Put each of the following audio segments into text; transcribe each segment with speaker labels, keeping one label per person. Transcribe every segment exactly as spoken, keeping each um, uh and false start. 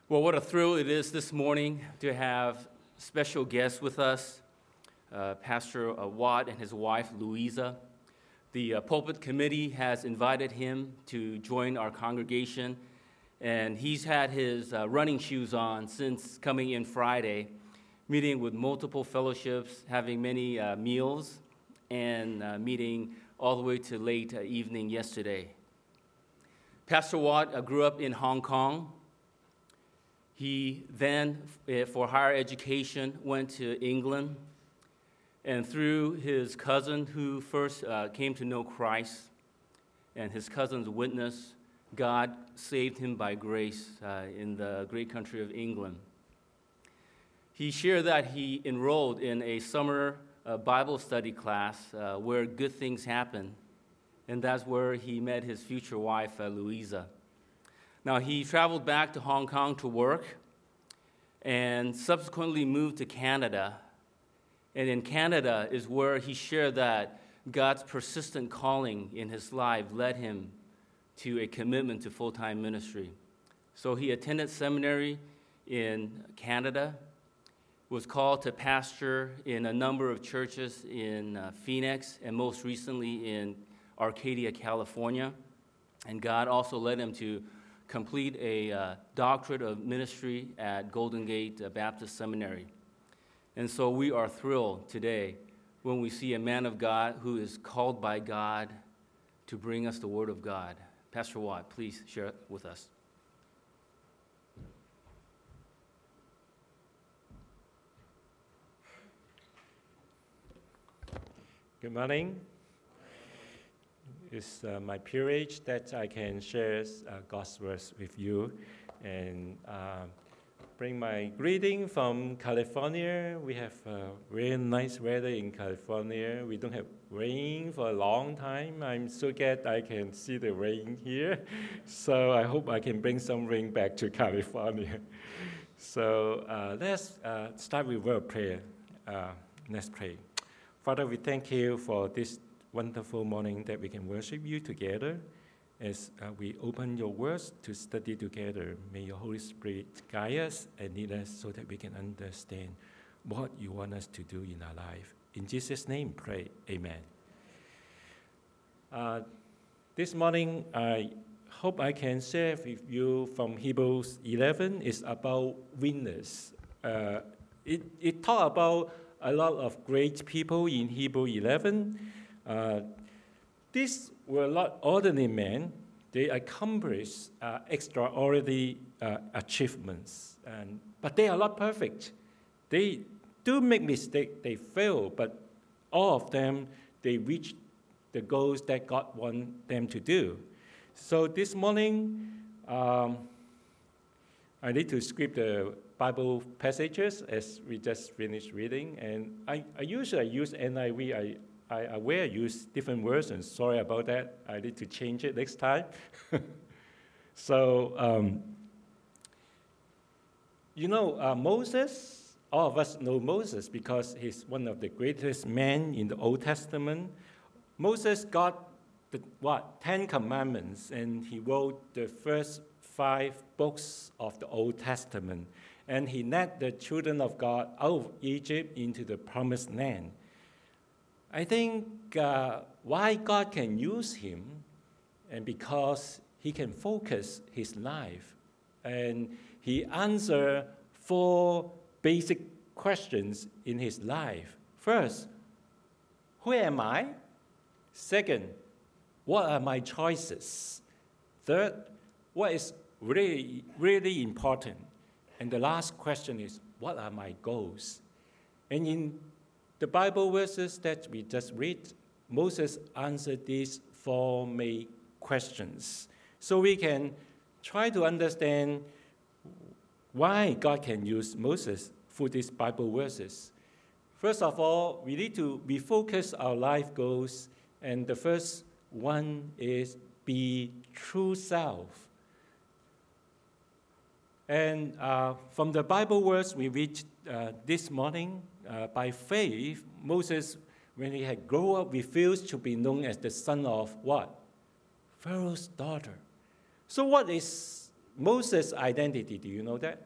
Speaker 1: Well, what a thrill it is this morning to have special guests with us, uh, Pastor uh, Watt and his wife, Louisa. The uh, pulpit committee has invited him to join our congregation, and he's had his uh, running shoes on since coming in Friday, meeting with multiple fellowships, having many uh, meals, and uh, meeting all the way to late uh, evening yesterday. Pastor Watt uh, grew up in Hong Kong. He then, for higher education, went to England, and through his cousin who first uh, came to know Christ, and his cousin's witness, God saved him by grace uh, in the great country of England. He shared that he enrolled in a summer uh, Bible study class uh, where good things happen, and that's where he met his future wife, uh, Louisa. Now, he traveled back to Hong Kong to work and subsequently moved to Canada. And in Canada is where he shared that God's persistent calling in his life led him to a commitment to full-time ministry. So he attended seminary in Canada, was called to pastor in a number of churches in uh, Phoenix, and most recently in Arcadia, California. And God also led him to complete a uh, doctorate of ministry at Golden Gate uh, Baptist Seminary. And so we are thrilled today when we see a man of God who is called by God to bring us the Word of God. Pastor Watt, please share it with us.
Speaker 2: Good morning. It's uh, my privilege that I can share uh, God's words with you and uh, bring my greeting from California. We have uh, very nice weather in California. We don't have rain for a long time. I'm so glad I can see the rain here. So I hope I can bring some rain back to California. So uh, let's uh, start with word of prayer. Uh, let's pray. Father, we thank you for this wonderful morning that we can worship you together. As uh, we open your words to study together, may your Holy Spirit guide us and lead us so that we can understand what you want us to do in our life. In Jesus' name, pray. Amen. Uh, this morning, I hope I can share with you from Hebrews eleven. It's about winners. Uh, it it talks about a lot of great people in Hebrews eleven. Uh, these were not ordinary men. They accomplished uh, extraordinary uh, achievements, and, but they are not perfect. They do make mistakes, they fail, but all of them, they reach the goals that God wants them to do. So this morning, um, I need to script the Bible passages as we just finished reading, and I, I usually use N I V. I, I aware use different versions. Sorry about that. I need to change it next time. so, um, you know, uh, Moses, all of us know Moses because he's one of the greatest men in the Old Testament. Moses got the, what, Ten Commandments, and he wrote the first five books of the Old Testament. And he led the children of God out of Egypt into the promised land. I think uh, why God can use him, and because he can focus his life, and he answered four basic questions in his life. First, who am I? Second, what are my choices? Third, what is really, really important? And the last question is, what are my goals? And in the Bible verses that we just read, Moses answered these four main questions. So we can try to understand why God can use Moses through these Bible verses. First of all, we need to refocus our life goals, and the first one is be true self. And uh, from the Bible verse we read uh, this morning, uh, by faith, Moses, when he had grown up, refused to be known as the son of what? Pharaoh's daughter. So what is Moses' identity? Do you know that?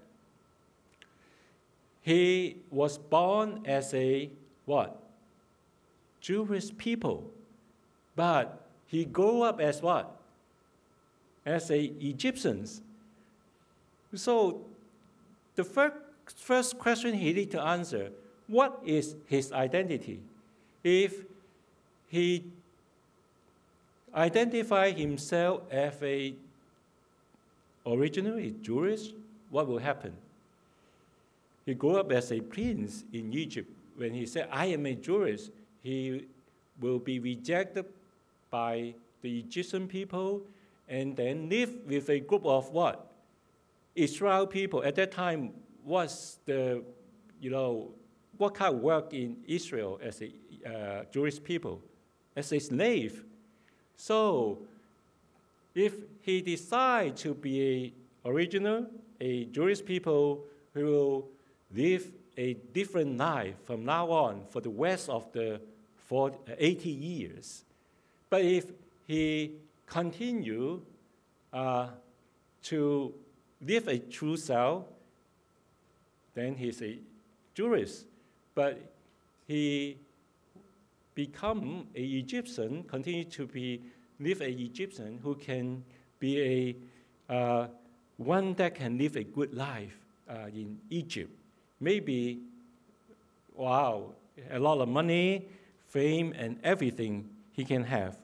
Speaker 2: He was born as a what? Jewish people. But he grew up as what? As a Egyptians. So the first, first question he needs to answer, what is his identity? If he identify himself as a originally Jewish, what will happen? He grew up as a prince in Egypt. When he said, I am a Jewish, he will be rejected by the Egyptian people and then live with a group of what? Israel people. At that time, what's the, you know, what kind of work in Israel as a uh, Jewish people? As a slave. So, if he decides to be a original, a Jewish people who will live a different life from now on for the rest of the forty, eighty years. But if he continue uh, to live a true self, then he's a Jewish. But he become a Egyptian, continue to be live a Egyptian who can be a uh, one that can live a good life uh, in Egypt. Maybe, wow, a lot of money, fame, and everything he can have.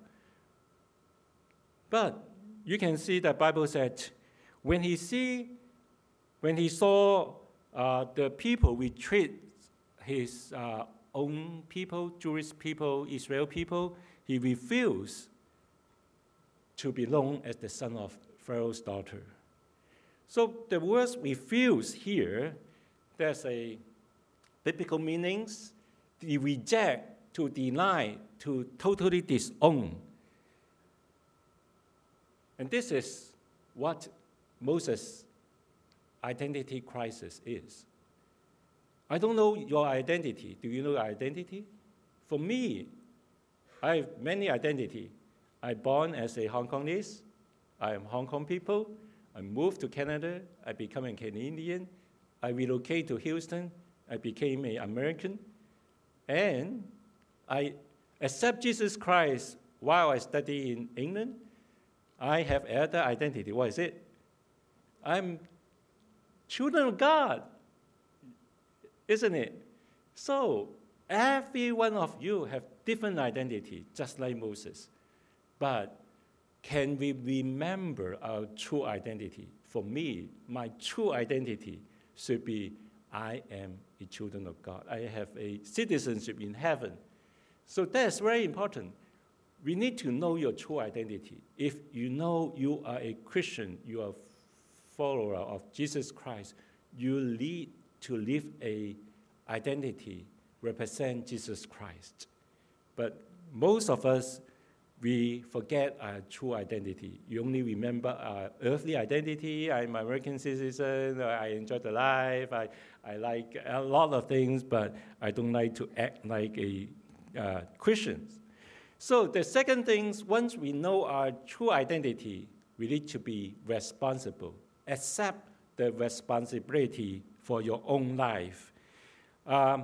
Speaker 2: But you can see the Bible said, when he see, when he saw uh, the people retreat his uh, own people, Jewish people, Israel people, he refused to be known as the son of Pharaoh's daughter. So the word refuse here, there's a biblical meanings, to reject, to deny, to totally disown. And this is what Moses' identity crisis is. I don't know your identity. Do you know your identity? For me, I have many identities. I born as a Hong Kongese. I am Hong Kong people. I moved to Canada. I became a Canadian. I relocated to Houston. I became an American. And I accept Jesus Christ while I study in England. I have another identity. What is it? I'm children of God, isn't it? So every one of you have different identity, just like Moses. But can we remember our true identity? For me, my true identity should be I am a children of God. I have a citizenship in heaven. So that's very important. We need to know your true identity. If you know you are a Christian, you are a follower of Jesus Christ, you need to live a identity represent Jesus Christ. But most of us, we forget our true identity. You only remember our earthly identity. I'm an American citizen. I enjoy the life. I, I like a lot of things, but I don't like to act like a uh, Christian. So the second thing, once we know our true identity, we need to be responsible. Accept the responsibility for your own life. Um,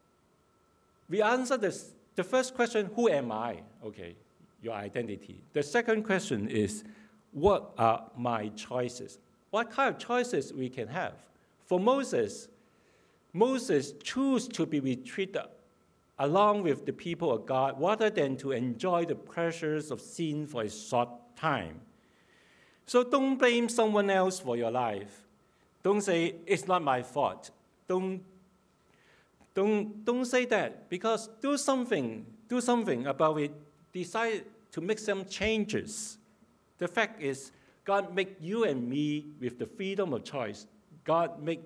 Speaker 2: we answer this, the first question, who am I? Okay. Your identity. The second question is, what are my choices? What kind of choices we can have? For Moses, Moses chose to be retreated along with the people of God rather than to enjoy the pleasures of sin for a short time. So don't blame someone else for your life. Don't say, it's not my fault. Don't, don't, don't say that, because do something, do something about it. Decide to make some changes. The fact is, God made you and me with the freedom of choice. God made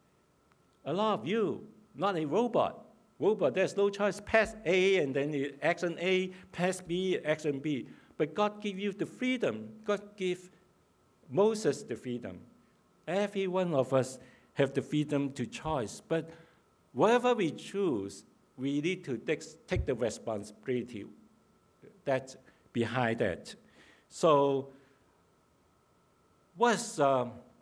Speaker 2: a lot of you, not a robot. Robot, there's no choice. Press A, and then action A, press B, action B. But God gave you the freedom. God gave Moses the freedom. Every one of us have the freedom to choose. But whatever we choose, we need to take, take the responsibility that's behind that. So what's uh,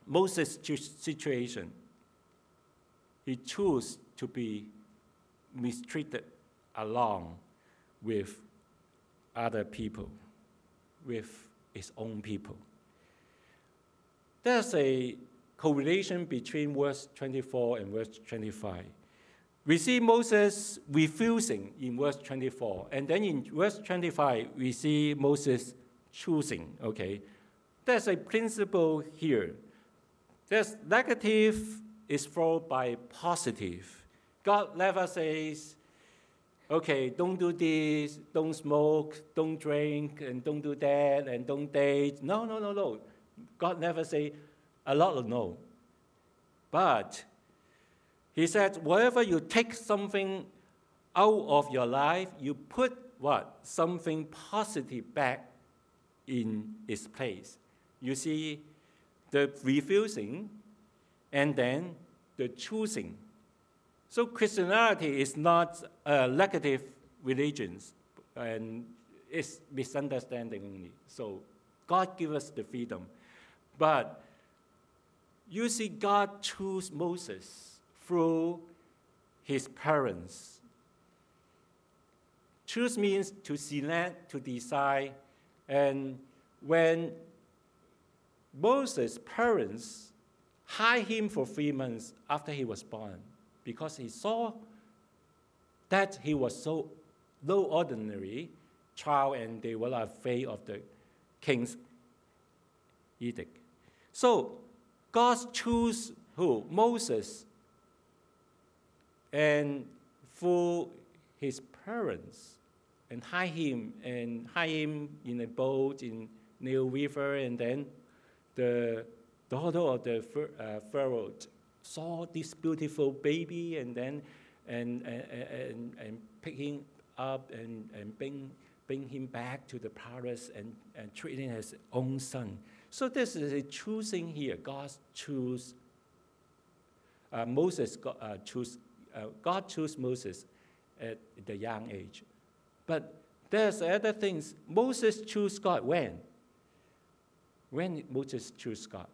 Speaker 2: Moses' situation. He chose to be mistreated along with other people, with his own people. There's a correlation between verse twenty-four and verse twenty-five. We see Moses refusing in verse twenty-four, and then in verse twenty-five, we see Moses choosing, okay? There's a principle here. There's negative is followed by positive. God never says, okay, don't do this, don't smoke, don't drink, and don't do that, and don't date. No, no, no, no. God never say a lot of no. But he said, wherever you take something out of your life, you put what? Something positive back in its place. You see, the refusing and then the choosing. So Christianity is not a negative religion, and it's misunderstanding only. So God gives us the freedom. But you see, God chose Moses through his parents. Choose means to select, to decide. And when Moses' parents hid him for three months after he was born, because he saw that he was so no ordinary child and they were afraid of the king's edict. So God chose who? Moses. And through his parents, and hide him, and hide him in a boat in Nile River, and then the daughter of the uh, Pharaoh saw this beautiful baby, and then and and and, and pick him up and, and bring bring him back to the palace and, and treat him as own son. So this is a choosing here. God chose uh, Moses. God, uh, choose uh, God chose Moses at the young age. But there's other things. Moses chose God when? When did Moses choose God?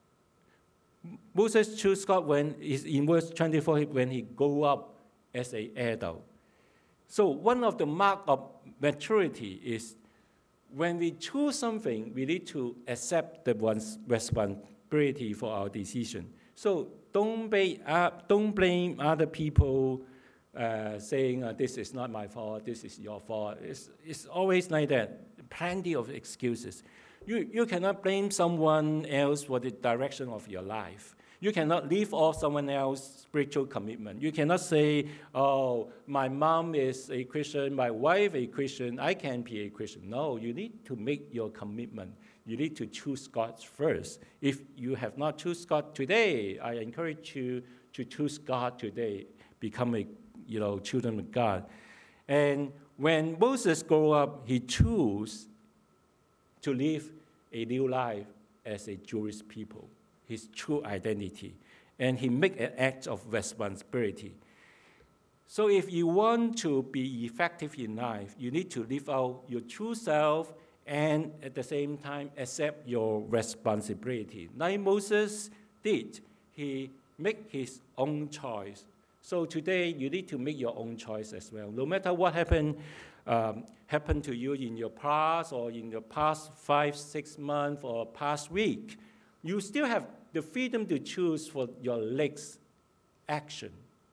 Speaker 2: Moses chose God when, in verse twenty-four, when he grew up as an adult. So one of the marks of maturity is when we choose something, we need to accept the responsibility for our decision. So don't, be, uh, don't blame other people uh, saying, uh, this is not my fault, this is your fault. It's, it's always like that, plenty of excuses. You, you cannot blame someone else for the direction of your life. You cannot leave off someone else's spiritual commitment. You cannot say, oh, my mom is a Christian, my wife a Christian, I can't be a Christian. No, you need to make your commitment. You need to choose God first. If you have not chosen God today, I encourage you to choose God today. Become a, you know, children of God. And when Moses grew up, he chose to live a new life as a Jewish people, his true identity. And he made an act of responsibility. So if you want to be effective in life, you need to live out your true self and at the same time accept your responsibility. Like Moses did, he made his own choice. So today you need to make your own choice as well. No matter what happened, um, happened to you in your past or in your past five, six months or past week, you still have the freedom to choose for your next action.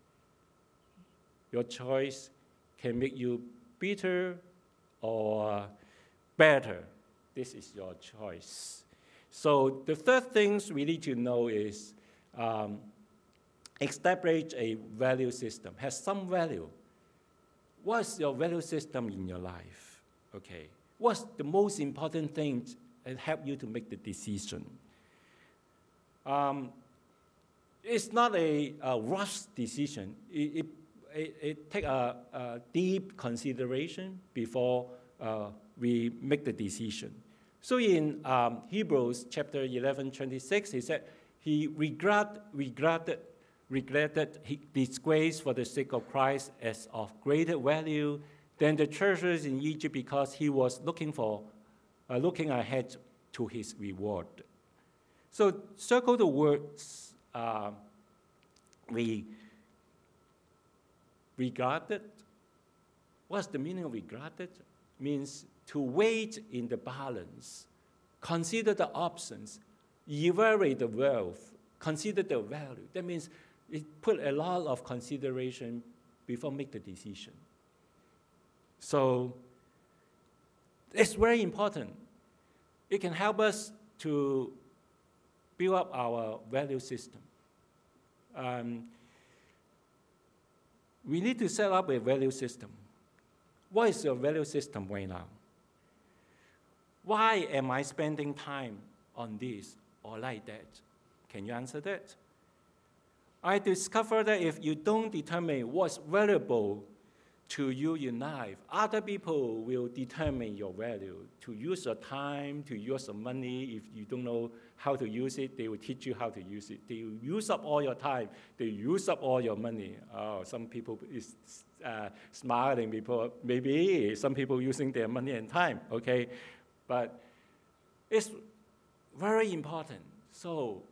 Speaker 2: Your choice can make you bitter or better. This is your choice. So the third thing we need to know is um, establish a value system, has some value. What's your value system in your life? Okay. What's the most important thing that help you to make the decision? Um, it's not a, a rush decision. It, it, it, it takes a, a deep consideration before uh, we make the decision. So in um, Hebrews chapter eleven, twenty-six, he said, he regret, regretted, regretted his disgrace for the sake of Christ as of greater value than the treasures in Egypt, because he was looking for, uh, looking ahead to his reward. So circle the words uh, we regarded. What's the meaning of regarded? Means to weigh in the balance, consider the options, evaluate the wealth, consider the value. That means it put a lot of consideration before make the decision. So it's very important. It can help us to build up our value system. Um, we need to set up a value system. What is your value system right now? Why am I spending time on this or like that? Can you answer that? I discovered that if you don't determine what's valuable to you in life, other people will determine your value. To use your time, to use your money. If you don't know how to use it, they will teach you how to use it. They will use up all your time. They use up all your money. Oh, some people is uh, smiling people. Maybe some people using their money and time, okay? But it's very important. So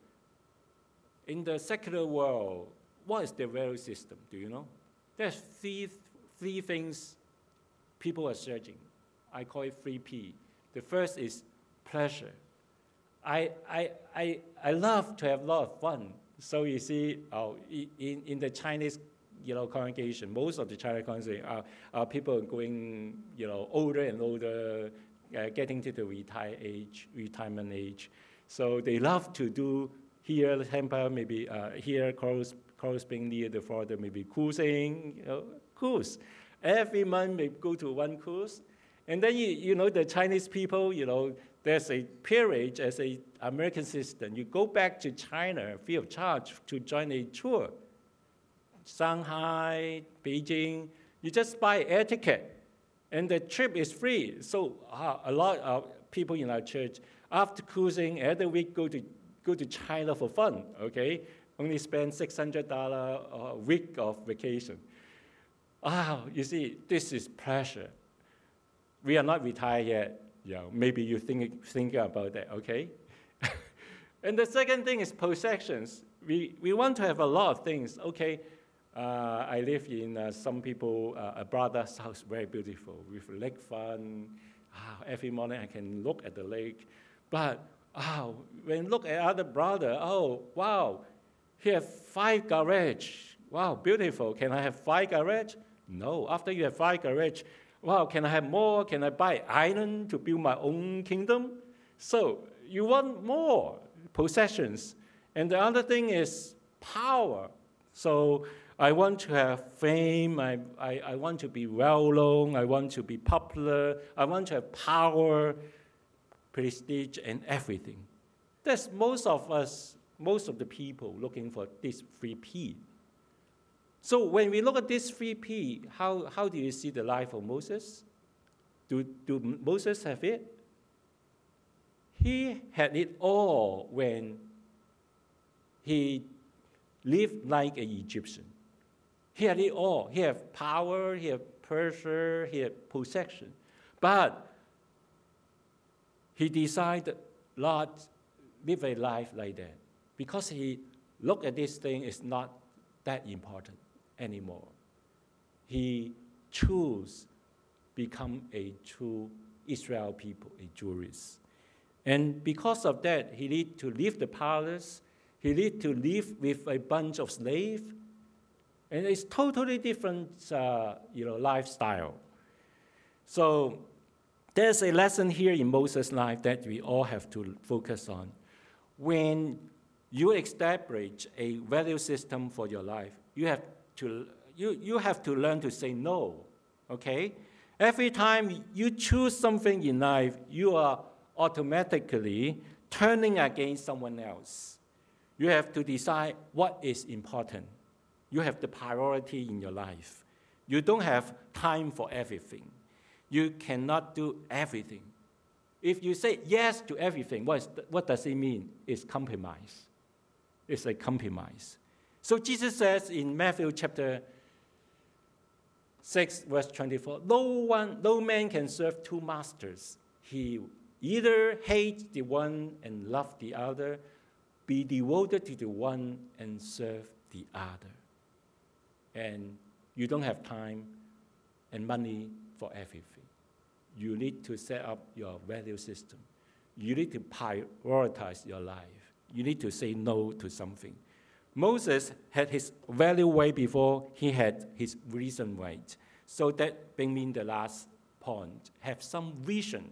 Speaker 2: in the secular world, what is the value system? Do you know? There's three, three things people are searching. I call it three P. The first is pleasure. I, I, I, I love to have a lot of fun. So you see, oh, in, in the Chinese you know, congregation, most of the Chinese congregation are, are people going you know, older and older, uh, getting to the retire age, retirement age. So they love to do here, Tampa, maybe uh, here, Coral, Coral Spring near the Florida, maybe cruising, you know, cruise. Every month, maybe go to one cruise. And then, you, you know, the Chinese people, you know, there's a period as an American citizen. You go back to China free of charge to join a tour. Shanghai, Beijing, you just buy air ticket, and the trip is free. So uh, a lot of people in our church, after cruising, every week go to go to China for fun, okay? Only spend six hundred dollars a week of vacation. Wow, you see, this is pleasure. We are not retired yet. Yeah, maybe you think think about that, okay? And the second thing is possessions. We, we want to have a lot of things, okay? Uh, I live in uh, some people, uh, a brother's house, very beautiful, with lake front. Ah, every morning I can look at the lake. But oh, when look at other brother, oh, wow, he have five garage. Wow, beautiful. Can I have five garage? No. After you have five garage, wow, can I have more? Can I buy island to build my own kingdom? So you want more possessions. And the other thing is power. So I want to have fame. I, I, I want to be well-known. I want to be popular. I want to have power, prestige, and everything. That's most of us, most of the people looking for this three P. So when we look at this three P, how, how do you see the life of Moses? Do, do Moses have it? He had it all when he lived like an Egyptian. He had it all. He had power, he had pleasure, he had possession. But he decided not live a life like that because he looked at this thing is not that important anymore. He chose become a true Israel people, a Jewish. And because of that, he need to leave the palace. He need to live with a bunch of slaves. And it's totally different uh, you know, lifestyle. So there's a lesson here in Moses' life that we all have to focus on. When you establish a value system for your life, you have to, you, you have to learn to say no, okay? Every time you choose something in life, you are automatically turning against someone else. You have to decide what is important. You have the priority in your life. You don't have time for everything. You cannot do everything. If you say yes to everything, what, is, what does it mean? It's compromise. It's a compromise. So Jesus says in Matthew chapter six, verse twenty-four, no one, no man can serve two masters. He either hates the one and loves the other, be devoted to the one and serve the other. And you don't have time and money for everything. You need to set up your value system. You need to prioritize your life. You need to say no to something. Moses had his value way before he had his reason right. So that brings me the last point. Have some vision.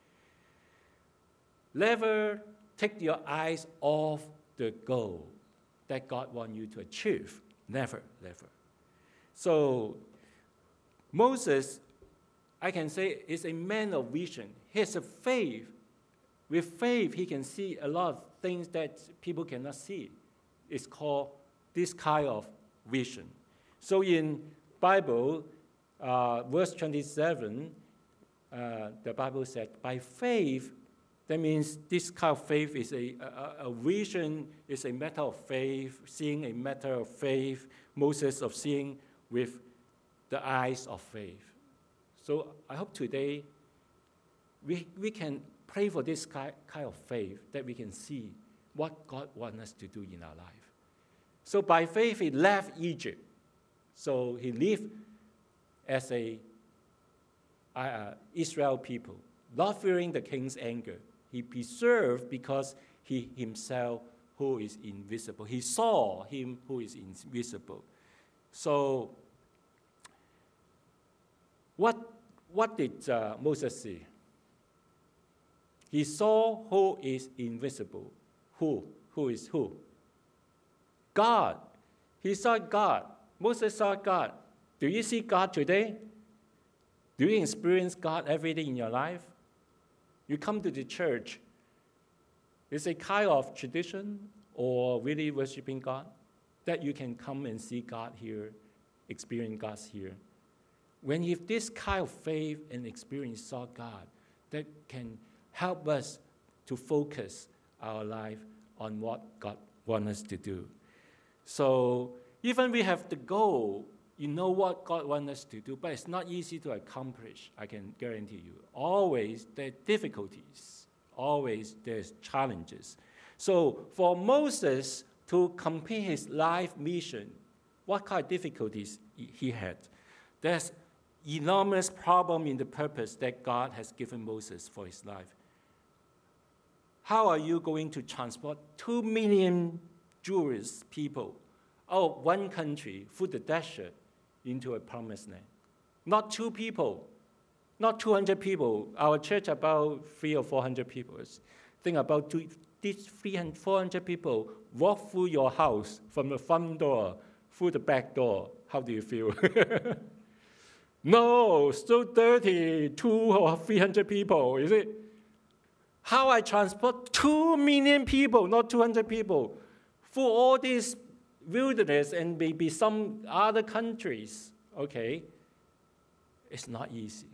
Speaker 2: Never take your eyes off the goal that God wants you to achieve. Never, never. So Moses, I can say, is a man of vision. He has a faith. With faith, he can see a lot of things that people cannot see. It's called this kind of vision. So in Bible, uh, verse twenty-seven, uh, the Bible said, by faith, that means this kind of faith is a, a, a vision, is a matter of faith, seeing a matter of faith, Moses of seeing with the eyes of faith. So I hope today we, we can pray for this kind, kind of faith that we can see what God wants us to do in our life. So by faith, he left Egypt. So he lived as a uh, Israel people, not fearing the king's anger. He preserved because he himself who is invisible. He saw him who is invisible. So what, what did uh, Moses see? He saw who is invisible. Who? Who is who? God. He saw God. Moses saw God. Do you see God today? Do you experience God every day in your life? You come to the church. It's a kind of tradition or really worshiping God that you can come and see God here, experience God here. When you have this kind of faith and experience saw God, that can help us to focus our life on what God wants us to do. So even we have the goal, you know what God wants us to do, but it's not easy to accomplish, I can guarantee you. Always there are difficulties. Always there's challenges. So for Moses to complete his life mission, what kind of difficulties he had? There's enormous problem in the purpose that God has given Moses for his life. How are you going to transport two million Jewish people out of one country through the desert into a promised land? Not two people, not two hundred people. Our church about three or four hundred people. Think about two, these three hundred, four hundred people walk through your house from the front door through the back door. How do you feel? No, so dirty, two or three hundred people, is it? How I transport two million people, not two hundred people, through all this wilderness and maybe some other countries, okay? It's not easy.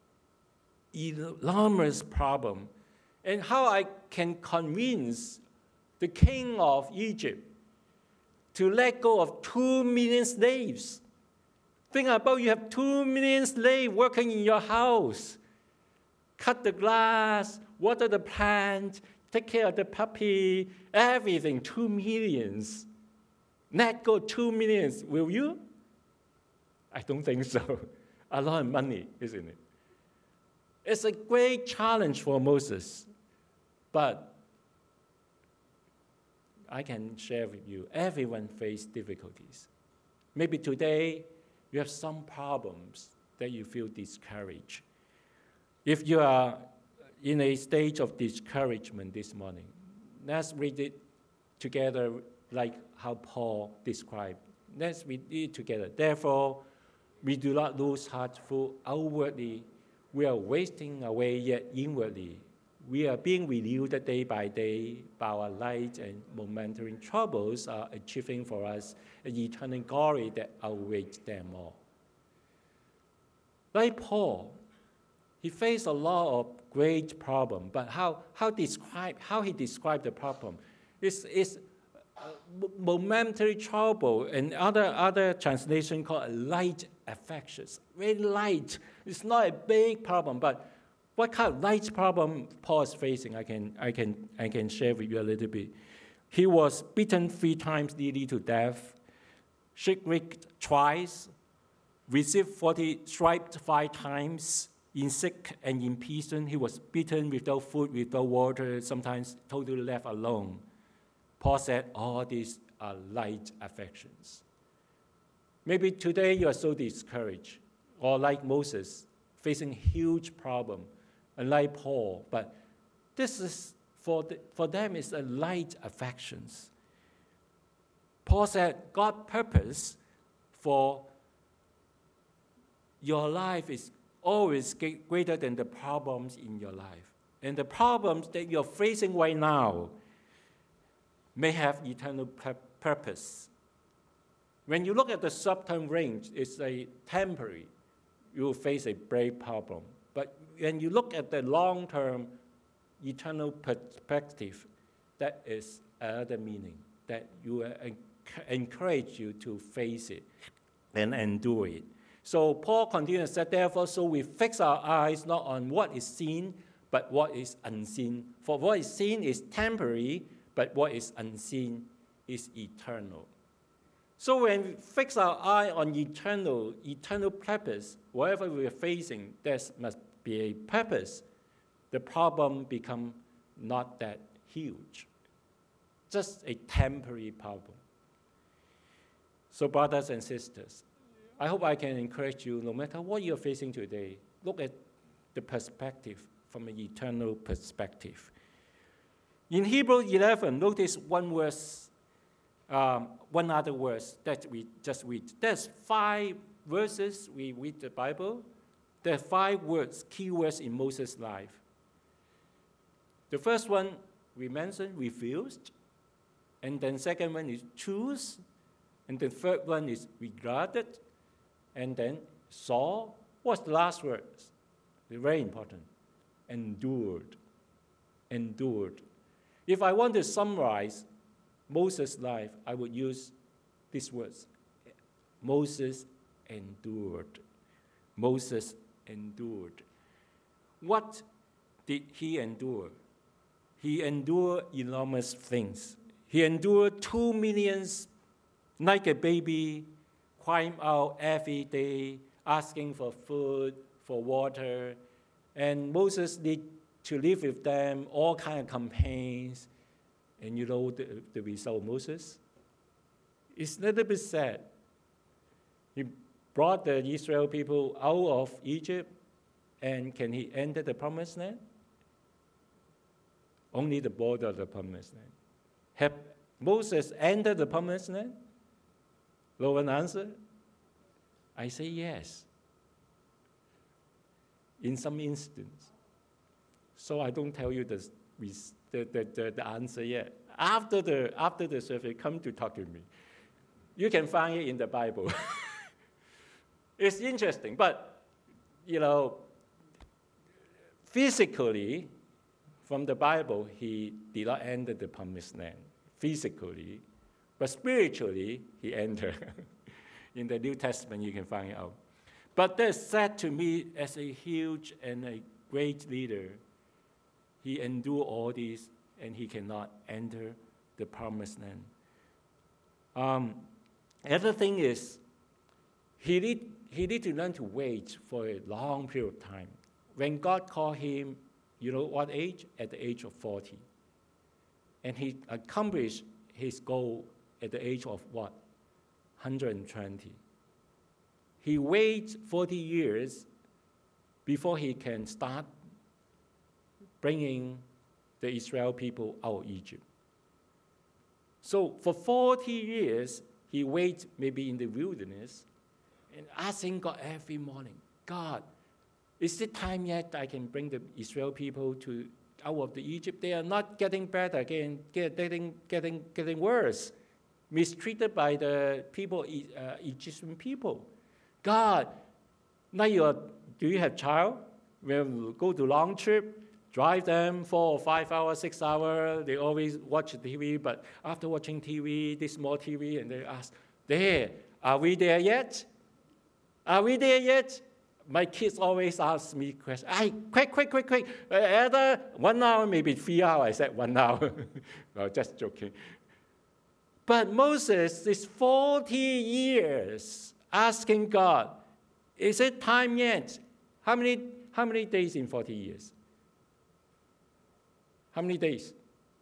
Speaker 2: Enormous problem. And how I can convince the king of Egypt to let go of two million slaves. Think about you have two million slaves working in your house. Cut the grass, water the plant, take care of the puppy, everything, two millions. Let go two millions, will you? I don't think so. A lot of money, isn't it? It's a great challenge for Moses. But I can share with you, everyone faces difficulties. Maybe today you have some problems that you feel discouraged. If you are in a stage of discouragement this morning, let's read it together like how Paul described. Let's read it together. Therefore, we do not lose heart, for outwardly we are wasting away, yet inwardly we are being renewed day by day by our light and momentary troubles are achieving for us an eternal glory that outweighs them all. Like Paul, he faced a lot of great problems, but how, how, describe, how he described the problem is, is momentary trouble, and other, other translation called light affections. Very light. It's not a big problem, but what kind of light problem Paul is facing, I can, I can, I can share with you a little bit. He was beaten three times, nearly to death, shipwrecked twice, received forty stripes five times, in sick and in prison. He was beaten without food, without water, sometimes totally left alone. Paul said, all these are light afflictions. Maybe today you are so discouraged, or like Moses, facing huge problem, and like Paul, but this is for the, for them is a light afflictions. Paul said, God's purpose for your life is always greater than the problems in your life. And the problems that you're facing right now may have eternal purpose. When you look at the short-term range, it's a temporary. You will face a great problem. But when you look at the long-term, eternal perspective, that is another meaning, that you uh, encourage you to face it and endure it. So Paul continues to say, therefore, so we fix our eyes not on what is seen, but what is unseen. For what is seen is temporary, but what is unseen is eternal. So when we fix our eye on eternal, eternal purpose, whatever we are facing, there must be a purpose. The problem becomes not that huge, just a temporary problem. So brothers and sisters, I hope I can encourage you, no matter what you're facing today, look at the perspective from an eternal perspective. In Hebrews eleven, notice one verse, um, one other verse that we just read. There's five verses we read the Bible. There are five words, key words in Moses' life. The first one we mentioned, refused. And then second one is choose. And the third one is regarded. And then saw. What's the last word? It's very important. Endured. Endured. If I want to summarize Moses' life, I would use these words. Moses endured. Moses endured. What did he endure? He endured enormous things. He endured two millions like a baby, crying out every day, asking for food, for water. And Moses needed to live with them, all kinds of campaigns. And you know the, the result of Moses? It's a little bit sad. He brought the Israel people out of Egypt, and can he enter the promised land? Only the border of the promised land. Have Moses entered the promised land? No one answered. I say yes. In some instance. So I don't tell you the, the, the, the, the answer yet. After the, after the survey, come to talk to me. You can find it in the Bible. It's interesting, but, you know, physically, from the Bible, he did not enter the promised land, physically, but spiritually, he entered. In the New Testament, you can find it out. But that's said to me as a huge and a great leader. He endured all this, and he cannot enter the promised land. Um, other thing is, he need, he need to learn to wait for a long period of time. When God called him, you know what age? At the age of forty. And he accomplished his goal at the age of what? one hundred twenty. He waits forty years before he can start bringing the Israel people out of Egypt. So for forty years, he waits maybe in the wilderness and asking God every morning, God, is it time yet I can bring the Israel people to out of the Egypt? They are not getting better, getting, getting, getting, getting worse, mistreated by the people, uh, Egyptian people. God, now you are, do you have child? We'll go to long trip, drive them four or five hours, six hours. They always watch T V, but after watching T V, this small T V, and they ask, there, are we there yet? Are we there yet? My kids always ask me questions. Hey, quick, quick, quick, quick. Uh, either one hour, maybe three hours. I said one hour. No, just joking. But Moses is forty years asking God, is it time yet? How many, how many days in forty years? How many days?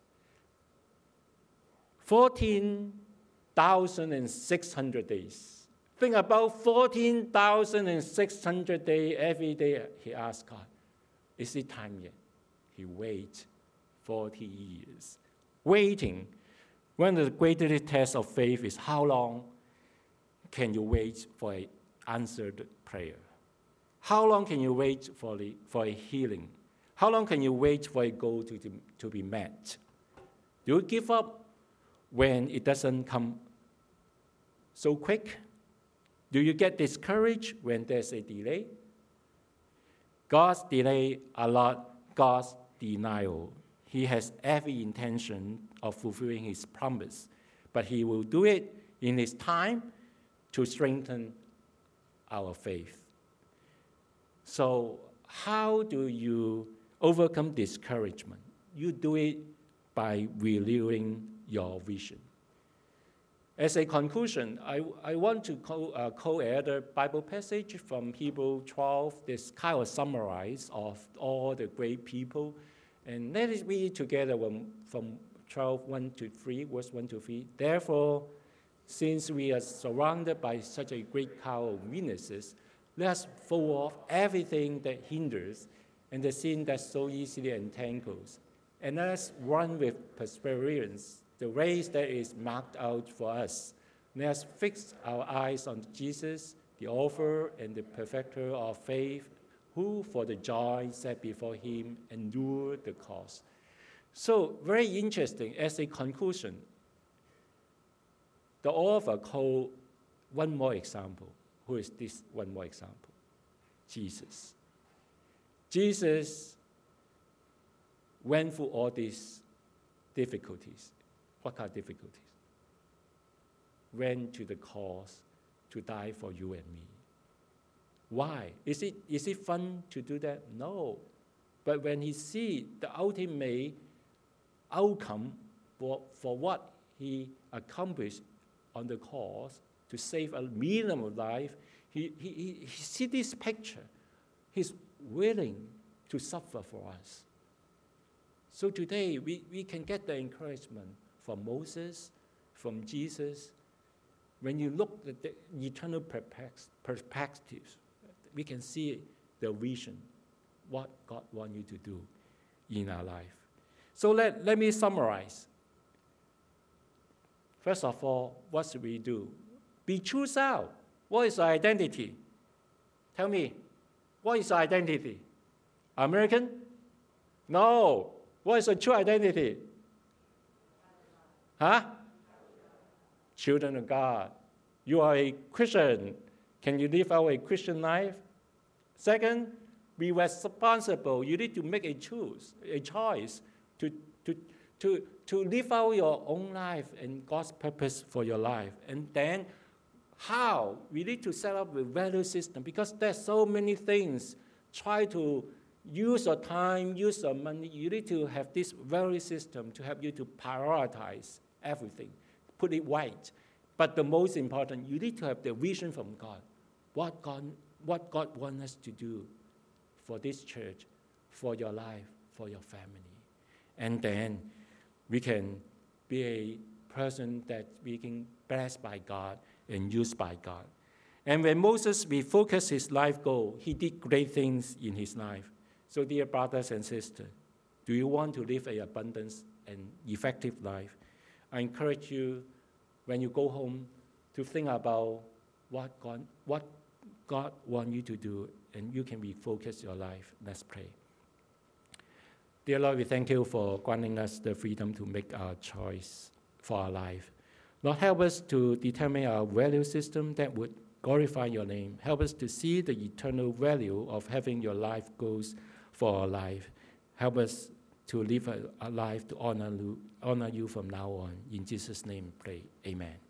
Speaker 2: fourteen thousand six hundred days. Think about fourteen thousand six hundred days. Every day he asked God, is it time yet? He waited forty years. Waiting. One of the greatest tests of faith is how long can you wait for an answered prayer? How long can you wait for, the, for a healing? How long can you wait for a goal to, to, to be met? Do you give up when it doesn't come so quick? Do you get discouraged when there's a delay? God's delay a lot, God's denial. He has every intention of fulfilling his promise, but he will do it in his time to strengthen our faith. So how do you overcome discouragement? You do it by renewing your vision. As a conclusion, I, I want to co- uh, quote a Bible passage from Hebrews twelve, this kind of summarize of all the great people. And let us read together from twelve, one to three, verse one to three. Therefore, since we are surrounded by such a great cloud of witnesses, let us throw off everything that hinders and the sin that so easily entangles, and let us run with perseverance the race that is marked out for us. Let us fix our eyes on Jesus, the author and the perfecter of faith, who for the joy set before him endured the cross. So very interesting. As a conclusion, the author called one more example. Who is this one more example? Jesus. Jesus went through all these difficulties. What are difficulties? Went to the cross to die for you and me. Why? Is it, is it fun to do that? No. But when he sees the ultimate outcome for, for what he accomplished on the cross to save a million of life, he, he, he, he sees this picture. He's willing to suffer for us. So today, we, we can get the encouragement from Moses, from Jesus. When you look at the eternal perspectives, we can see the vision, what God wants you to do in our life. So let, let me summarize. First of all, what should we do? Be true self. What is our identity? Tell me, what is our identity? American? No. What is a true identity? Huh? Children of God. You are a Christian. Can you live out a Christian life? Second, be responsible. You need to make a choice, a choice to, to, to, to live out your own life and God's purpose for your life. And then how? We need to set up a value system because there's so many things. Try to use your time, use your money. You need to have this value system to help you to prioritize everything, put it right. But the most important, you need to have the vision from God. What God, what God wants us to do for this church, for your life, for your family. And then we can be a person that we can blessed by God and used by God. And when Moses refocused his life goal, he did great things in his life. So dear brothers and sisters, do you want to live an abundant and effective life? I encourage you, when you go home, to think about what God, what God wants you to do, and you can refocus your life. Let's pray. Dear Lord, we thank you for granting us the freedom to make our choice for our life. Lord, help us to determine our value system that would glorify your name. Help us to see the eternal value of having your life goals for our life. Help us to live a, a life to honor you, honor you from now on. In Jesus' name, pray. Amen.